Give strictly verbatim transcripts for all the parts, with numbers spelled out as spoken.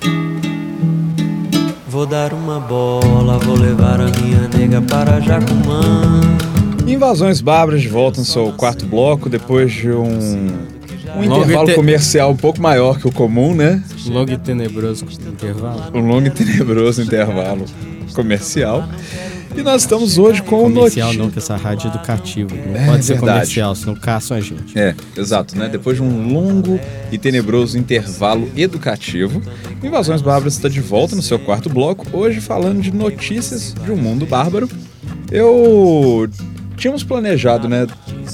Vou dar uma bola, vou levar a minha nega para Jacumã. Invasões Bárbaras de volta no seu quarto bloco, depois de um, um intervalo te... comercial um pouco maior que o comum, né? Um longo e tenebroso intervalo. Um longo e tenebroso intervalo comercial. E nós estamos hoje com o comercial notícia. não, que essa rádio é educativa. Não é, pode ser verdade. comercial, senão caçam a gente. É, exato, né? Depois de um longo e tenebroso intervalo educativo, Invasões Bárbaras está de volta no seu quarto bloco, hoje falando de notícias de um mundo bárbaro. Eu... Tínhamos planejado, né,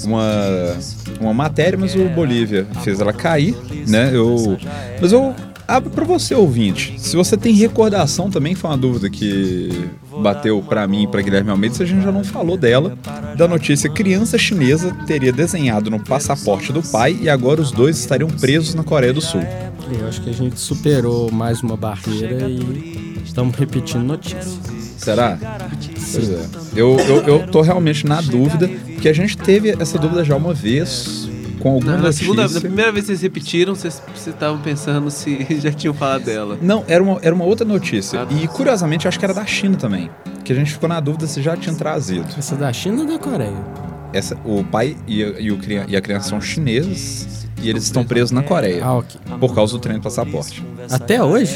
uma, uma matéria, mas o Bolívia fez ela cair, né? Eu, mas eu abro para você, ouvinte. Se você tem recordação também, foi uma dúvida que bateu para mim e para Guilherme Almeida, se a gente já não falou dela, da notícia: criança chinesa teria desenhado no passaporte do pai e agora os dois estariam presos na Coreia do Sul. Eu acho que a gente superou mais uma barreira e estamos repetindo notícias. Será? Pois é. Eu, eu, eu tô realmente na dúvida, porque a gente teve essa dúvida já uma vez, com alguma Não, na, notícia. segunda, na primeira vez que vocês repetiram, vocês estavam pensando se já tinham falado dela. Não, era uma, era uma outra notícia. E, curiosamente, acho que era da China também. Que a gente ficou na dúvida se já tinha trazido. Essa da China ou da Coreia? Essa, o pai e, e, o, e a criança são chineses e eles estão presos na Coreia. Ah, ok. Por causa do trem do passaporte. Até hoje?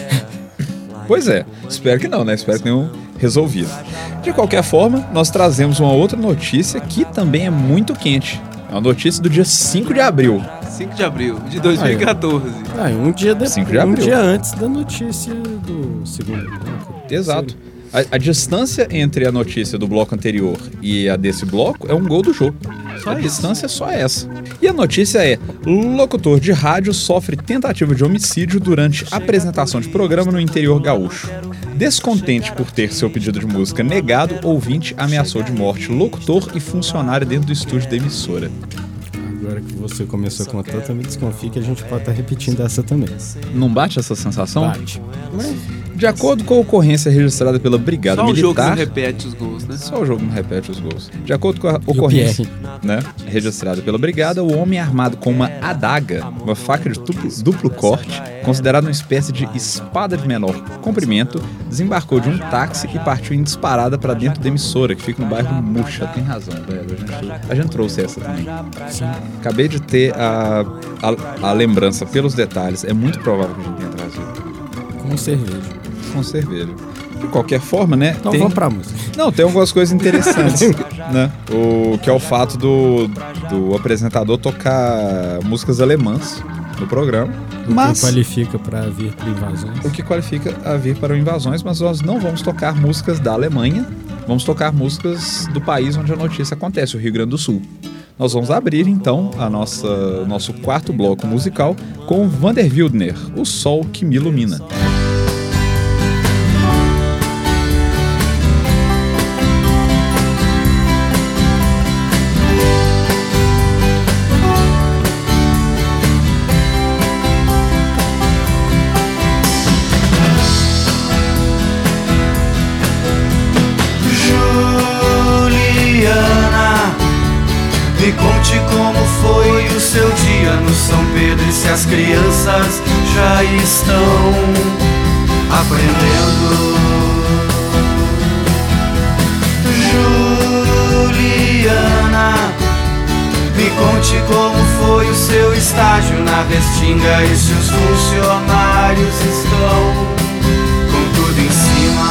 Pois é. Espero que não, né? Espero que tenham resolvido. De qualquer forma, nós trazemos uma outra notícia que também é muito quente. É uma notícia do dia cinco de abril. cinco de abril de dois mil e catorze. Ah, um dia depois, cinco de abril. Um dia antes da notícia do segundo bloco. Exato. A, a distância entre a notícia do bloco anterior e a desse bloco é um gol do jogo. Só a distância é só essa. E a notícia é: locutor de rádio sofre tentativa de homicídio durante apresentação de programa no interior gaúcho. Descontente por ter seu pedido de música negado, ouvinte ameaçou de morte locutor e funcionário dentro do estúdio da emissora. Agora que você começou a contar, eu também desconfio que a gente pode estar repetindo essa também. Não bate essa sensação? Bate. Mas... De acordo com a ocorrência registrada pela Brigada Só Militar... Só o jogo não repete os gols, né? Só o jogo não repete os gols. De acordo com a ocorrência, né, registrada pela Brigada, o homem armado com uma adaga, uma faca de duplo, duplo corte, considerada uma espécie de espada de menor comprimento, desembarcou de um táxi e partiu em disparada para dentro da emissora, que fica no bairro Muxa. Tem razão, velho. A gente, a gente trouxe essa também. Sim. Acabei de ter a, a, a lembrança pelos detalhes. É muito provável que a gente tenha trazido. Com cerveja. Com cerveja. De qualquer forma, né? Então tem... vamos pra música. Não, tem algumas coisas interessantes, né? O que é o fato do, do apresentador tocar músicas alemãs no programa. O mas... que qualifica para vir para Invasões. O que qualifica a vir para o Invasões, mas nós não vamos tocar músicas da Alemanha, vamos tocar músicas do país onde a notícia acontece, o Rio Grande do Sul. Nós vamos abrir, então, a nossa, o nosso quarto bloco musical com Vander Wildner, O Sol que Me Ilumina. Me conte como foi o seu dia no São Pedro e se as crianças já estão aprendendo. Juliana, me conte como foi o seu estágio na Restinga e se os funcionários estão com tudo em cima.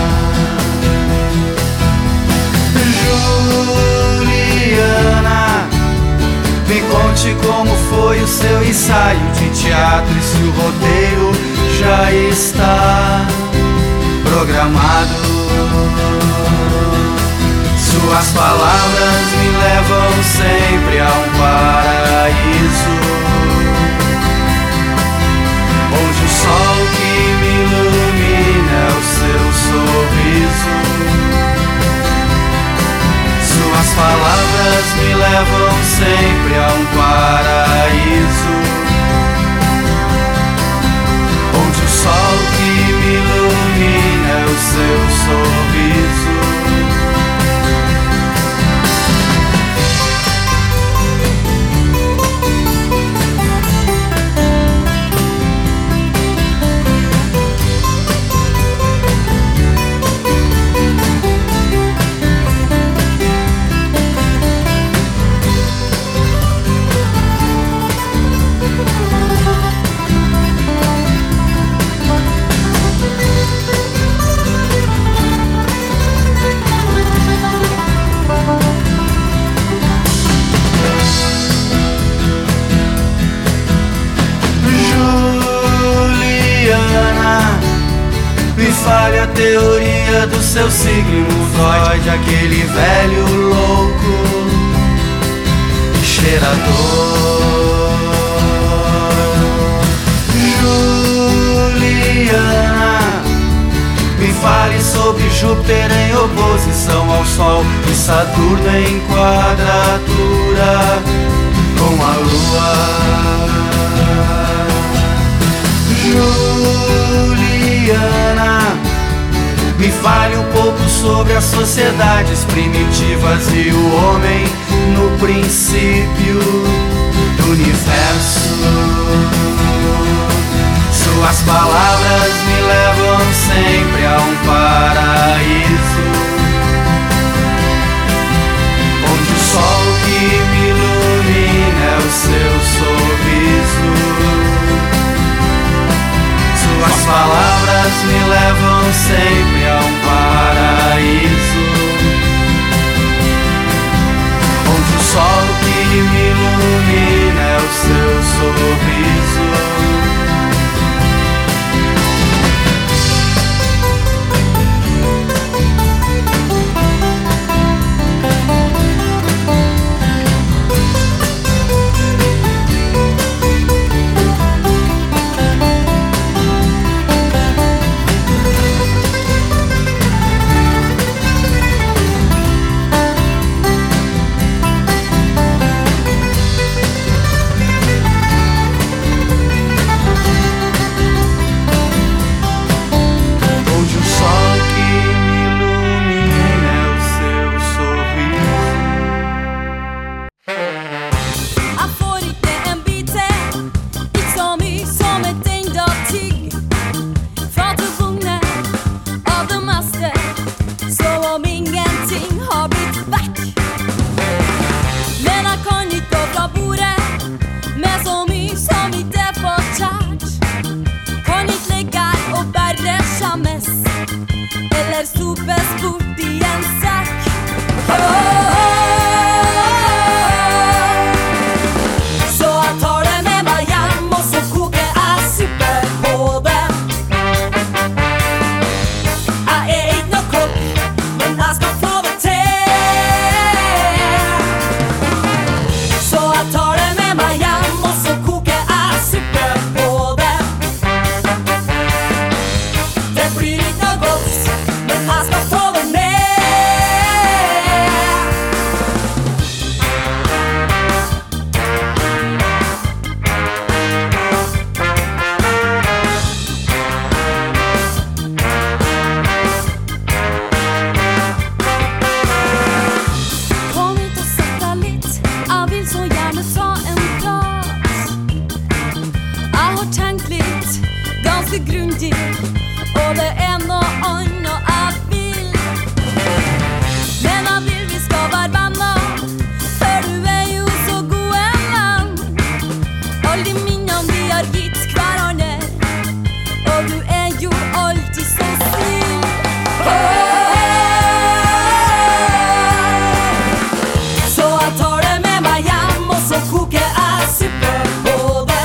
Juliana, me conte como foi o seu ensaio de teatro e se o roteiro já está programado. Suas palavras me levam sempre a um paraíso, onde o sol que me ilumina é o seu sorriso. Suas palavras me levam sempre a um paraíso, onde o sol que me ilumina é o seu sorriso. fale a teoria do seu signo Freud, aquele velho louco e cheirador. Juliana, me fale sobre Júpiter em oposição ao Sol e Saturno em quadratura com a Lua. Juliana, me fale um pouco sobre as sociedades primitivas e o homem no princípio do universo. Suas palavras me levam sempre a um paraíso, onde o sol que me ilumina é o seu sorriso. Suas palavras me levam sempre a um paraíso, onde o sol que me ilumina é o seu sorriso.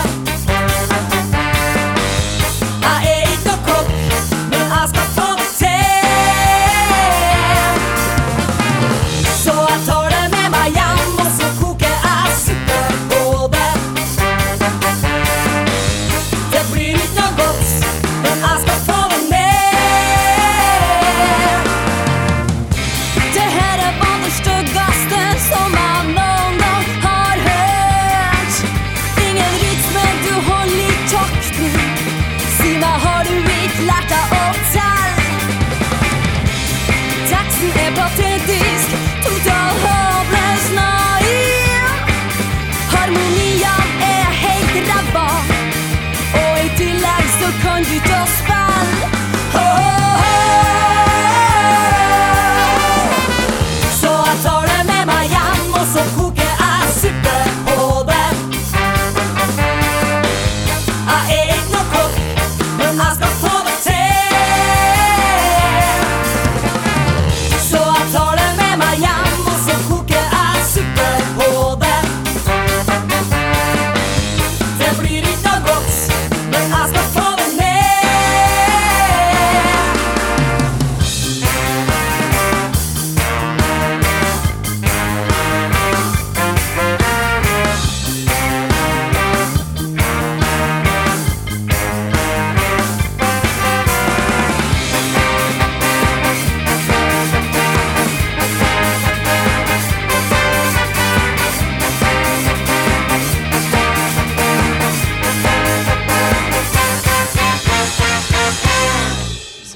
Jeg er ikke noe kokk, men jeg skal få det til.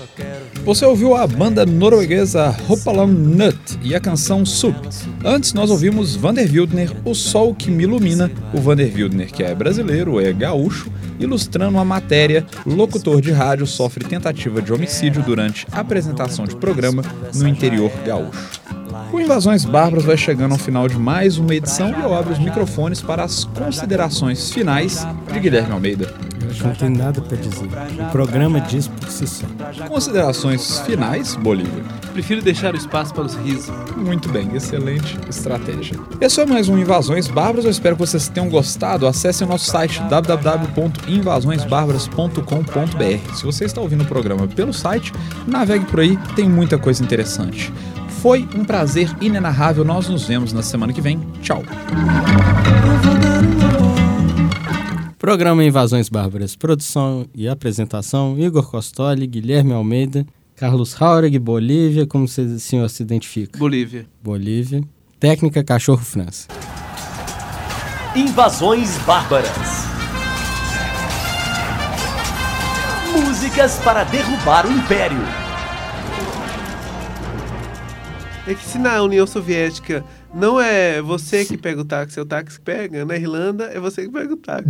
Você ouviu a banda norueguesa Hopalong Nut e a canção Soup. Antes nós ouvimos Vander Wildner, O Sol que Me Ilumina. O Vander Wildner, que é brasileiro, é gaúcho, ilustrando a matéria Locutor de rádio sofre tentativa de homicídio durante apresentação de programa no interior gaúcho. O Invasões Bárbaras vai chegando ao final de mais uma edição e eu abro os microfones para as considerações finais de Guilherme Almeida. Eu não tenho nada para dizer. O programa diz por si só. Considerações finais, Bolívia. Prefiro deixar o espaço para os risos. Muito bem, excelente estratégia. Esse é mais um Invasões Bárbaras, eu espero que vocês tenham gostado. Acesse o nosso site w w w ponto invasões bárbaras ponto com ponto b r. Se você está ouvindo o programa pelo site, navegue por aí, tem muita coisa interessante. Foi um prazer inenarrável, nós nos vemos na semana que vem. Tchau. Programa Invasões Bárbaras, produção e apresentação, Igor Costoli, Guilherme Almeida, Carlos Haurig, Bolívia, como o senhor se identifica? Bolívia. Bolívia. Técnica Cachorro França. Invasões Bárbaras. Músicas para derrubar o Império. É que se na União Soviética não é você que pega o táxi, é o táxi que pega, na Irlanda é você que pega o táxi.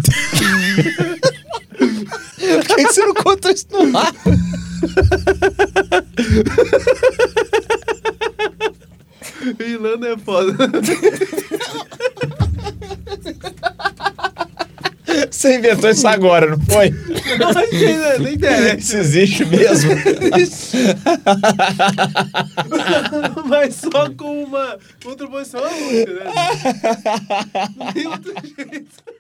Por que você não conta isso no ar? Irlanda é foda. Você inventou isso agora, não foi? Não, não interessa. Isso existe mesmo? Mas só com uma contraposição à música, né? Não tem outro jeito.